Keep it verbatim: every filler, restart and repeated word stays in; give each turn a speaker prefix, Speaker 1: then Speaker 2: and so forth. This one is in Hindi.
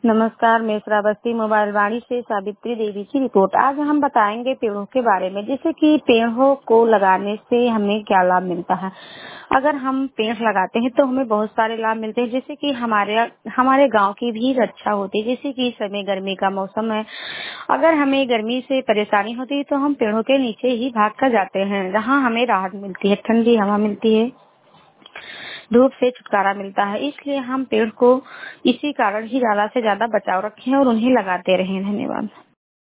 Speaker 1: नमस्कार, मैं श्रावस्ती मोबाइल वाणी से सावित्री देवी की रिपोर्ट। आज हम बताएंगे पेड़ों के बारे में, जैसे कि पेड़ों को लगाने से हमें क्या लाभ मिलता है। अगर हम पेड़ लगाते हैं तो हमें बहुत सारे लाभ मिलते हैं, जैसे कि हमारे हमारे गांव की भी रक्षा होती है। जैसे कि इस समय गर्मी का मौसम है, अगर हमें गर्मी से परेशानी होती है तो हम पेड़ों के नीचे ही भाग कर जाते हैं, जहाँ हमें राहत मिलती है, ठंडी हवा मिलती है, धूप से छुटकारा मिलता है। इसलिए हम पेड़ को इसी कारण ही ज्यादा से ज्यादा बचाव रखें और उन्हें लगाते रहें। धन्यवाद।